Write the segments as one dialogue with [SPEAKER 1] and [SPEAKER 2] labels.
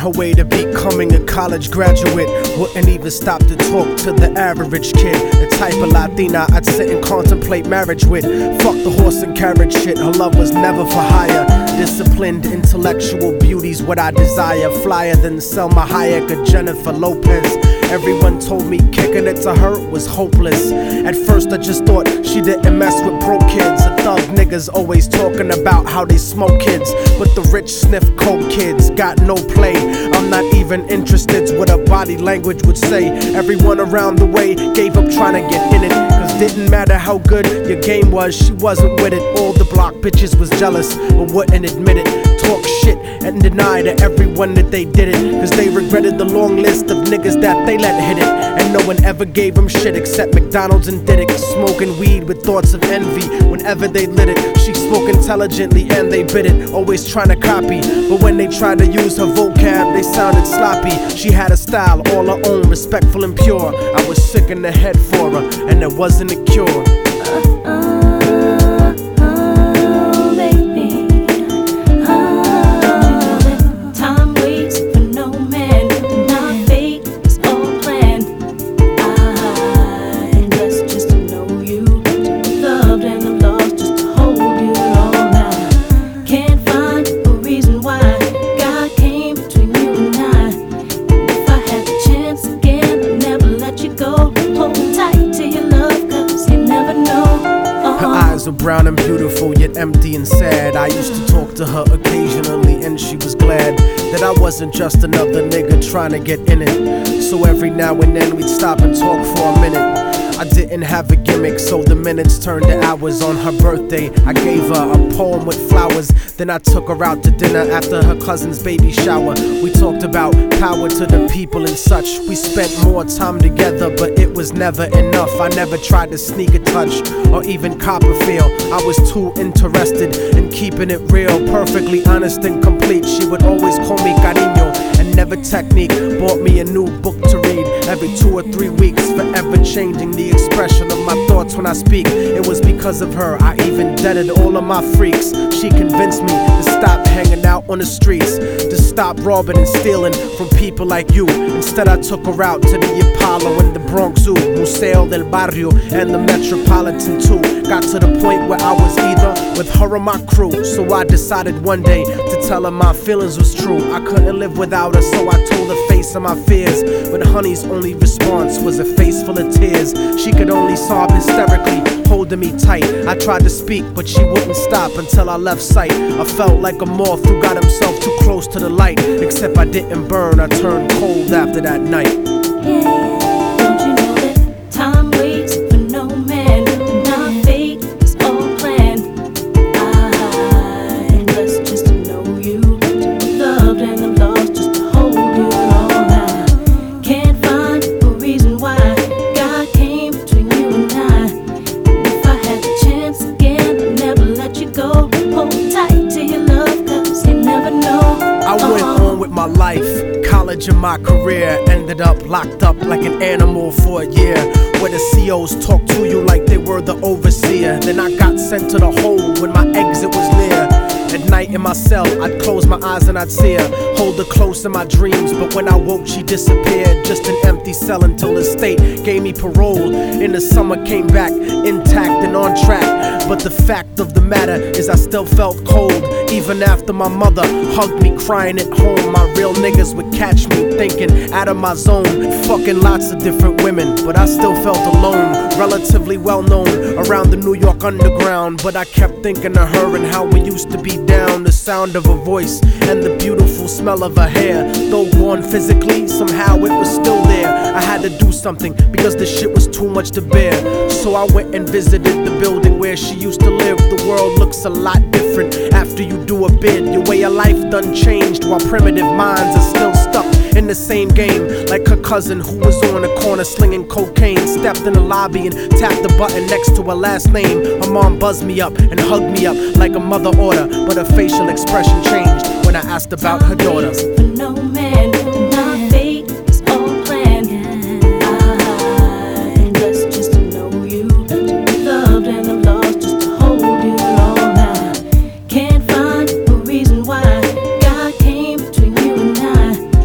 [SPEAKER 1] her way to becoming a college graduate. Wouldn't even stop to talk to the average kid. The type of Latina I'd sit and contemplate marriage with. Fuck the horse and carriage shit, her love was never for hire. Disciplined, intellectual beauty's what I desire. Flyer than Selma Hayek or Jennifer Lopez. Everyone told me kicking it to her was hopeless. At first I just thought she didn't mess with broke kids. The thug niggas always talking about how they smoke kids, but the rich sniff coke kids got no play. I'm not even interested what her body language would say. Everyone around the way gave up trying to get in it, cause didn't matter how good your game was, she wasn't with it. All the block bitches was jealous but wouldn't admit it. Talk shit and deny to everyone that they did it, cause they regretted the long list of niggas that they let hit it. And no one ever gave them shit except McDonald's and Diddick. Smoking weed with thoughts of envy whenever they lit it. She spoke intelligently and they bit it, always trying to copy, but when they tried to use her vocab they sounded sloppy. She had a style all her own, respectful and pure. I was sick in the head for her and there wasn't a cure. Were brown and beautiful, yet empty and sad. I used to talk to her occasionally and she was glad that I wasn't just another nigga trying to get in it. So every now and then we'd stop and talk for a minute. I didn't have a gimmick, so the minutes turned to hours. On her birthday, I gave her a poem with flowers. Then I took her out to dinner after her cousin's baby shower. We talked about power to the people and such. We spent more time together, but it was never enough. I never tried to sneak a touch or even cop a feel. I was too interested in keeping it real, perfectly honest and complete. She would always call me cariño and never technique. Bought me a new book to read every 2 or 3 weeks, forever changing the expression of my thoughts when I speak. It was because of her I even deaded all of my freaks. She convinced me to stop hanging out on the streets, to stop robbing and stealing from people like you. Instead I took her out to the Apollo and the Bronx Zoo, Museo del Barrio and the Metropolitan too. Got to the point where I was either with her or my crew. So I decided one day to tell her my feelings was true. I couldn't live without her, so I told her face of my fears. But honey's only response was a face full of tears. She could only sob hysterically, holding me tight. I tried to speak, but she wouldn't stop until I left sight. I felt like a moth who got himself too close to the light. Except I didn't burn, I turned cold after that night.
[SPEAKER 2] Don't you know that time waits for no man, and our fate is all planned? I'm blessed just to know you, to be loved and I'm lost just to hold you all now. Can't find a reason why God came between you and I. And if I had the chance again, I'd never let you go. Hold tight to your love, cause you never know.
[SPEAKER 1] I went on with my life, college and my career. Ended up locked up like an animal for a year, where the COs talk to you like they were the overseer. Then I got sent to the hole when my exit was near. At night in my cell, I'd close my eyes and I'd see her, hold her close in my dreams. But when I woke, she disappeared, just an empty cell until the state gave me parole. In the summer, came back intact and on track. But the fact of the matter is I still felt cold, even after my mother hugged me crying at home. My real niggas would catch me thinking out of my zone, fucking lots of different women, but I still felt alone. Relatively well known around the New York underground, but I kept thinking of her and how we used to be down. The sound of her voice and the beautiful smell of her hair, though gone physically, somehow it was still there. I had to do something because the shit was too much to bear. So I went and visited the building where she used to live. The world looks a lot different after you do a bid. Your way of life done changed while primitive minds are still stuck in the same game. Like her cousin who was on the corner slinging cocaine, stepped in the lobby and tapped the button next to her last name. Her mom buzzed me up and hugged me up like a mother order, but her facial expression changed when I asked about her daughter.
[SPEAKER 2] For no man, and our fate is all planned. I'm blessed just to know you, to be loved and I'm lost just to hold you all now. Can't find a reason why God came between you and I.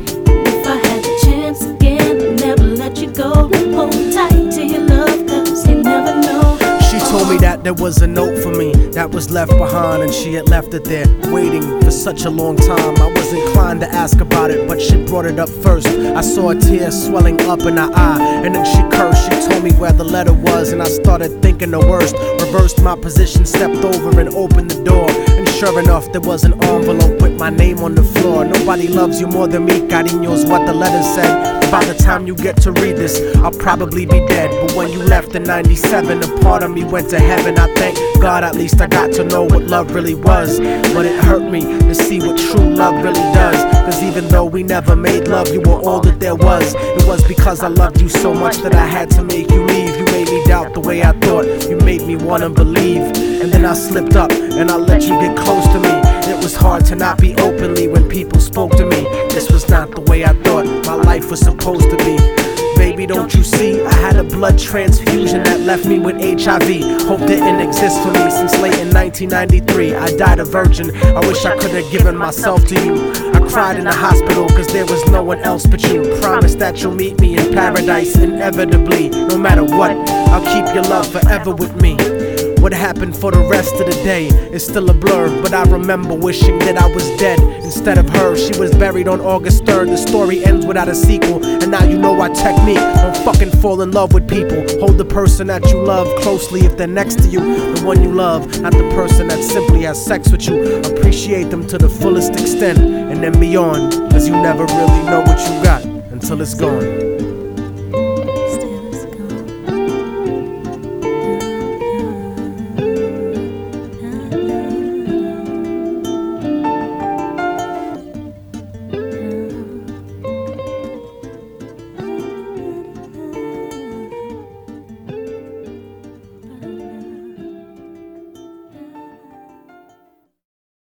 [SPEAKER 1] that there was a note for me that was left behind, and she had left it there, waiting for such a long time. I was inclined to ask about it, but she brought it up first. I saw a tear swelling up in her eye, and then she cursed. She told me where the letter was, and I started thinking the worst. Reversed my position, stepped over and opened the door, and sure enough, there was an envelope with my name on the floor. Nobody loves you more than me, cariño's what the letter said. By the time you get to read this, I'll probably be dead. But when you left in 97, a part of me went to heaven. I thank God at least I got to know what love really was. But it hurt me to see what true love really does. Cause even though we never made love, you were all that there was. It was because I loved you so much that I had to make you leave. You made me doubt the way I thought, you made me wanna believe. And then I slipped up and I let you get close to me. It was hard to not be openly when people spoke to me. This was not the way I thought my life was supposed to be. Baby, don't you see? I had a blood transfusion that left me with HIV. Hope didn't exist for me since late in 1993. I died a virgin. I wish I could have given myself to you. I cried in the hospital cause there was no one else but you. Promise that you'll meet me in paradise inevitably. No matter what, I'll keep your love forever with me. What happened for the rest of the day is still a blur, but I remember wishing that I was dead instead of her. She was buried on August 3rd. The story ends without a sequel, and now you know our technique. Don't fucking fall in love with people. Hold the person that you love closely if they're next to you. The one you love, not the person that simply has sex with you. Appreciate them to the fullest extent, and then beyond, cause you never really know what you got until it's gone.